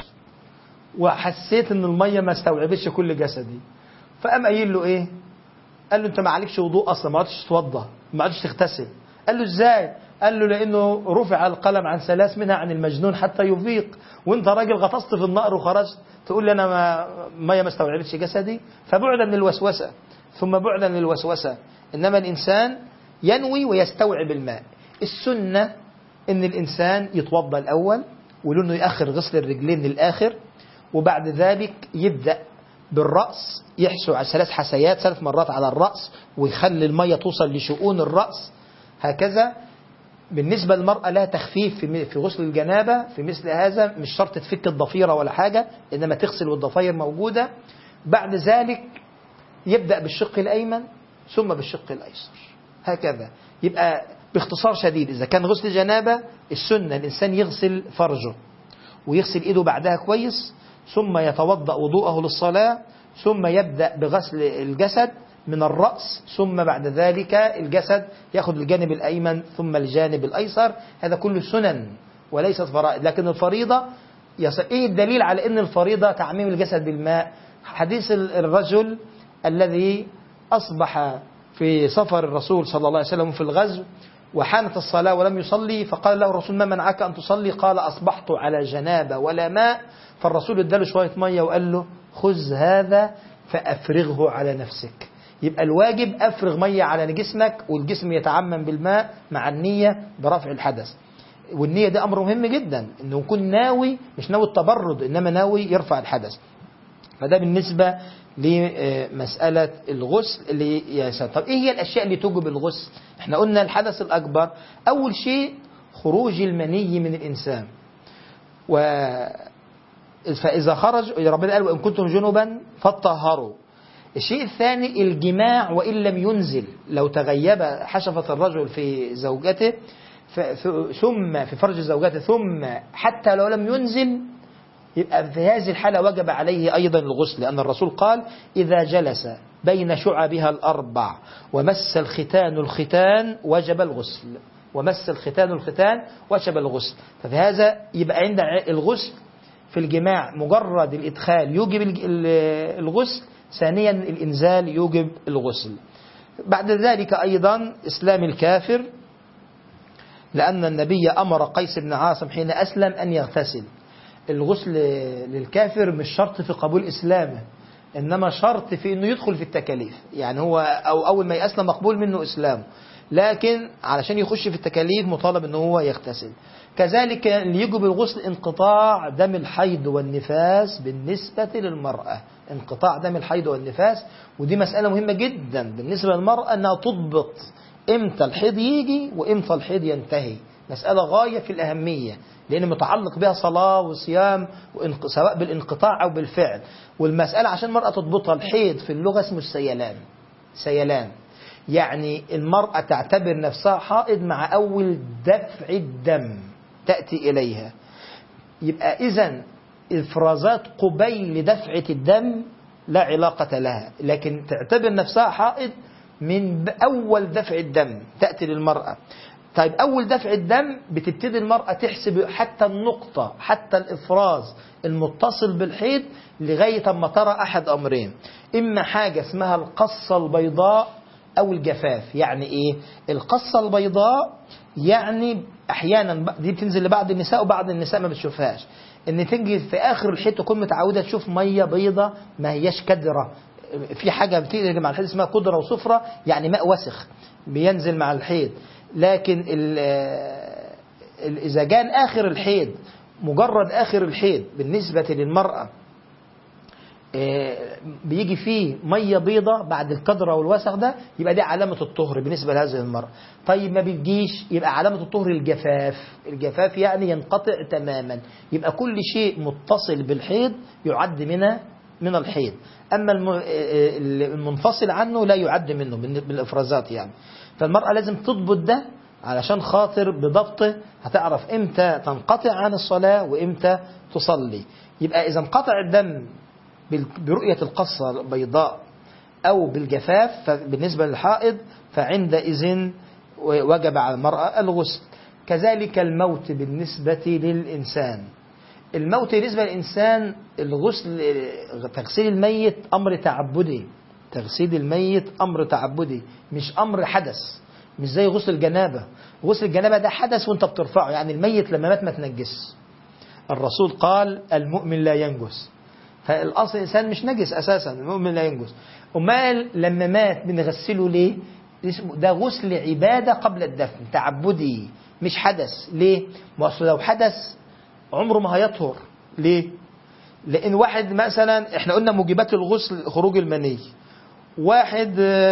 وحسيت ان الميه ما استوعبتش كل جسدي. فقام قايل له ايه؟ قال له انت ما عليكش وضوء اصلا، ما عادش تتوضا، ما عادش تغتسل. قال له ازاي؟ قال له لانه رفع القلم عن ثلاث، منها عن المجنون حتى يفيق، وانت راجل غطست في النهر وخرجت تقول لي انا ميه ما استوعبتش جسدي. فبعدا من الوسوسه، ثم بعدا من الوسوسه، انما الانسان ينوي ويستوعب الماء. السنة ان الانسان يتوضا الاول، ولانه يأخر غسل الرجلين للآخر، وبعد ذلك يبدأ بالرأس، يحسو على 3 حسيات 3 مرات على الرأس، ويخلي المية توصل لشؤون الرأس. هكذا بالنسبة للمرأة لها تخفيف في غسل الجنابة في مثل هذا، مش شرط تفك الضفيرة ولا حاجة، إنما تغسل والضفير موجودة. بعد ذلك يبدأ بالشق الأيمن ثم بالشق الأيسر، هكذا. يبقى باختصار شديد، إذا كان غسل جنابة، السنة الإنسان يغسل فرجه ويغسل إيده بعدها كويس، ثم يتوضأ وضوءه للصلاة، ثم يبدأ بغسل الجسد من الرأس، ثم بعد ذلك الجسد يأخذ الجانب الأيمن ثم الجانب الأيسر. هذا كله سنن وليست فرائض. لكن الفريضة إيه الدليل على أن الفريضة تعميم الجسد بالماء؟ حديث الرجل الذي أصبح في سفر الرسول صلى الله عليه وسلم في الغزو، وحانت الصلاة ولم يصلي، فقال له الرسول ما منعك أن تصلي؟ قال أصبحت على جنابة ولا ماء. فالرسول اداله شوية مية وقال له خذ هذا فأفرغه على نفسك. يبقى الواجب أفرغ مية على جسمك، والجسم يتعمم بالماء مع النية برفع الحدث. والنية ده أمر مهم جدا، إنه يكون ناوي، مش ناوي التبرد، إنما ناوي يرفع الحدث. فده بالنسبة لمسألة الغسل اللي يسأل. طب إيه هي الأشياء اللي توجب الغسل؟ إحنا قلنا الحدث الأكبر، أول شيء خروج المني من الإنسان، فإذا خرج ربنا قال وإن كنتم جنبا فطهروا. الشيء الثاني الجماع وإن لم ينزل، لو تغيب حشفة الرجل في زوجته ثم في فرج زوجاته، ثم حتى لو لم ينزل، يبقى في هذه الحالة وجب عليه أيضا الغسل، لأن الرسول قال إذا جلس بين شعبها الأربع ومس الختان الختان وجب الغسل، ومس الختان الختان وجب الغسل. ففي هذا يبقى عند الغسل في الجماع مجرد الإدخال يوجب الغسل، ثانيا الإنزال يوجب الغسل. بعد ذلك أيضا إسلام الكافر، لأن النبي أمر قيس بن عاصم حين أسلم أن يغتسل. الغسل للكافر مش شرط في قبول إسلامه، إنما شرط في أنه يدخل في التكاليف، يعني هو أول ما يأسلم مقبول منه إسلامه، لكن علشان يخش في التكاليف مطالب أنه هو يغتسل. كذلك يجب الغسل انقطاع دم الحيض والنفاس بالنسبة للمرأة، انقطاع دم الحيض والنفاس، ودي مسألة مهمة جدا بالنسبة للمرأة، أنها تضبط إمتى الحيض يجي وإمتى الحيض ينتهي، مسألة غاية في الأهمية، لأن متعلق بها صلاة وصيام سواء بالانقطاع أو بالفعل. والمسألة عشان المرأة تضبطها، الحيض في اللغة اسمه السيلان، سيلان، يعني المرأة تعتبر نفسها حائض مع أول دفع الدم تأتي إليها. يبقى إذن إفرازات قبيل دفعة الدم لا علاقة لها، لكن تعتبر نفسها حائض من أول دفع الدم تأتي للمرأة. طيب أول دفع الدم بتبتدي المرأة تحسب حتى النقطة، حتى الإفراز المتصل بالحيض، لغاية ما ترى أحد أمرين، إما حاجة اسمها القصة البيضاء أو الجفاف. يعني إيه القصة البيضاء؟ يعني أحيانا دي بتنزل لبعض النساء وبعض النساء ما بتشوفهاش، إن تنجي في آخر الحيض تكون متعودة تشوف مية بيضة ما هياش كدرة، في حاجة بتيجي مع الحيض اسمها قدرة وصفرة، يعني ماء وسخ بينزل مع الحيض. لكن إذا كان آخر الحيض مجرد آخر الحيض بالنسبة للمرأة بيجي فيه مية بيضة بعد القدرة والوسخ ده، يبقى دي علامة الطهر بالنسبة لهذه المرأة. طيب ما بتجيش، يبقى علامة الطهر الجفاف. الجفاف يعني ينقطع تماما، يبقى كل شيء متصل بالحيض يعد من الحيض، أما المنفصل عنه لا يعد منه بالإفرازات يعني. فالمرأة لازم تضبط ده علشان خاطر بضبطه هتعرف إمتى تنقطع عن الصلاة وإمتى تصلي. يبقى إذا انقطع الدم برؤية القصة البيضاء أو بالجفاف بالنسبة للحائض، فعندئذ وجب على المرأة الغسل. كذلك الموت بالنسبة للإنسان، الموت بالنسبة للإنسان الغسل، تغسيل الميت أمر تعبدي، تغسيل الميت أمر تعبدي مش أمر حدث، مش زي غسل الجنابة. غسل الجنابة ده حدث وانت بترفعه، يعني الميت لما مات ما تنجس. الرسول قال المؤمن لا ينجس، فالأصل الإنسان مش نجس أساسا، المؤمن لا ينجس. أمال لما مات بنغسله ليه؟ ده غسل عبادة قبل الدفن، تعبدي مش حدث. ليه؟ ما أصل لو حدث عمره ما هيطهر. ليه؟ لأن واحد مثلا احنا قلنا موجبات الغسل خروج المني، واحد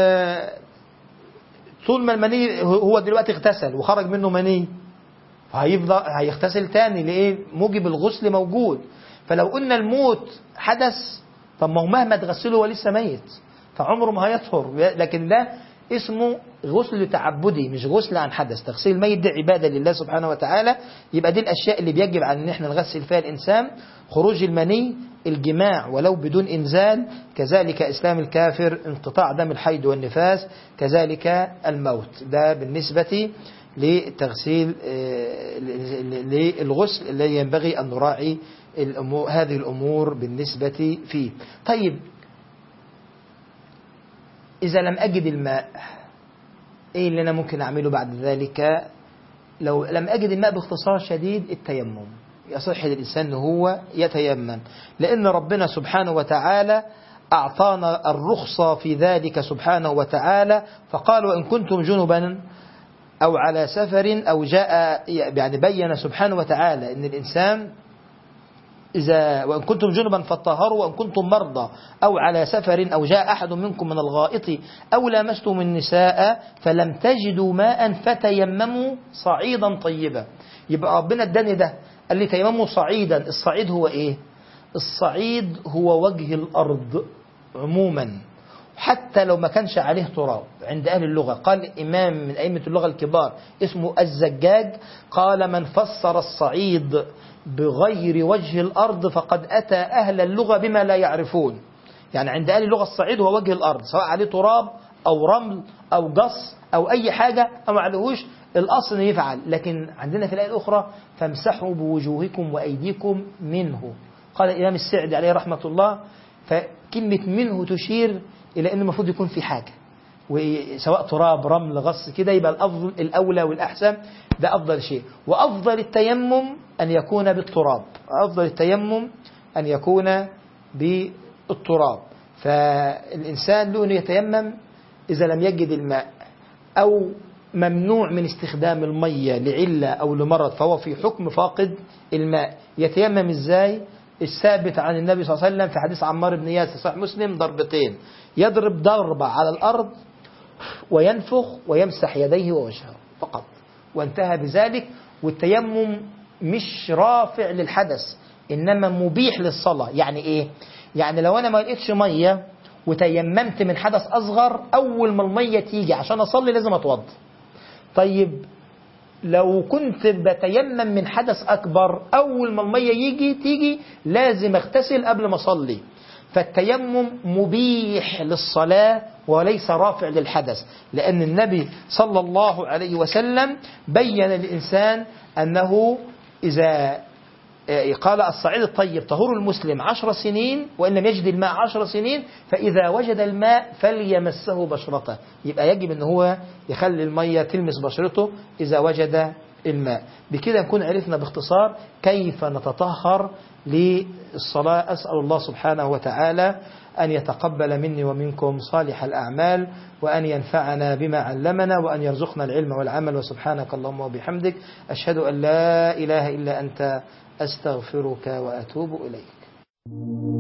طول ما المني هو دلوقتي اغتسل وخرج منه مني، فهيفضل هيغتسل تاني، ليه؟ موجب الغسل موجود. فلو قلنا الموت حدث، طب ما هو مهما تغسله هو لسه ميت، فعمره ما هيطهر. لكن ده اسمه غسل تعبدي مش غسل عن حدث. تغسيل الميت ده عبادة لله سبحانه وتعالى. يبقى دي الأشياء اللي بيجب على ان احنا نغسل فيها الإنسان: خروج المني، الجماع ولو بدون إنزال، كذلك إسلام الكافر، انقطاع دم الحيض والنفاس، كذلك الموت. ده بالنسبة لتغسيل للغسل الذي ينبغي أن نراعي هذه الأمور بالنسبة فيه. طيب إذا لم أجد الماء، إيه اللي أنا ممكن أعمله بعد ذلك؟ لو لم أجد الماء باختصار شديد التيمم. يصح للإنسان هو يتيمم، لأن ربنا سبحانه وتعالى أعطانا الرخصة في ذلك سبحانه وتعالى، فقال وإن كنتم جنبا أو على سفر أو جاء، يعني بين سبحانه وتعالى أن الإنسان إذا وإن كنتم جنبا فطهروا، وإن كنتم مرضى أو على سفر أو جاء أحد منكم من الغائط أو لامستم النساء فلم تجدوا ماء فتيمموا صعيدا طيبا. يبقى ربنا اداني ده، قال لي تيمموا صعيدا. الصعيد هو إيه؟ الصعيد هو وجه الأرض عموما، حتى لو ما كانش عليه تراب عند أهل اللغة. قال إمام من أئمة اللغة الكبار اسمه الزجاج، قال: من فسر الصعيد بغير وجه الأرض فقد أتى أهل اللغة بما لا يعرفون. يعني عند أهل اللغة الصعيد هو وجه الأرض، سواء عليه تراب أو رمل أو جص أو أي حاجة أو ما عليهوش، الأصل يفعل. لكن عندنا في الآية الأخرى: فامسحوا بوجوهكم وأيديكم منه. قال الإمام السعدي عليه رحمة الله: فكلمة منه تشير إلى أنه المفروض يكون في حاجة، وسواء تراب رمل غص كده، يبقى الأفضل الأولى والأحسن ده أفضل شيء. وأفضل التيمم أن يكون بالتراب، أفضل التيمم أن يكون بالتراب. فالإنسان له أن يتيمم إذا لم يجد الماء، أو ممنوع من استخدام المية لعلة أو لمرض فهو في حكم فاقد الماء. يتيمم إزاي؟ الثابت عن النبي صلى الله عليه وسلم في حديث عمار بن ياسر صحيح مسلم: ضربتين، يضرب ضربة على الأرض وينفخ ويمسح يديه ووجهه فقط، وانتهى بذلك. والتيمم مش رافع للحدث، إنما مبيح للصلاة. يعني إيه؟ يعني لو أنا ما لقيتش مية وتيممت من حدث أصغر، أول ما المية تيجي عشان أصلي لازم أتوضى. طيب لو كنت بتيمم من حدث أكبر، أول ما المية تيجي لازم أغتسل قبل ما أصلي. فالتيمم مبيح للصلاة وليس رافع للحدث، لأن النبي صلى الله عليه وسلم بين للإنسان أنه إذا قال: الصعيد الطيب طهور المسلم 10 سنين، وإن لم يجد الماء 10 سنين، فإذا وجد الماء فليمسه بشرته. يبقى يجب أن هو يخلي المية تلمس بشرته إذا وجد الماء. بكده نكون عرفنا باختصار كيف نتطهر للصلاة. أسأل الله سبحانه وتعالى أن يتقبل مني ومنكم صالح الأعمال، وأن ينفعنا بما علمنا، وأن يرزقنا العلم والعمل. وسبحانك اللهم وبحمدك، أشهد أن لا إله إلا أنت، أستغفرك وأتوب إليك.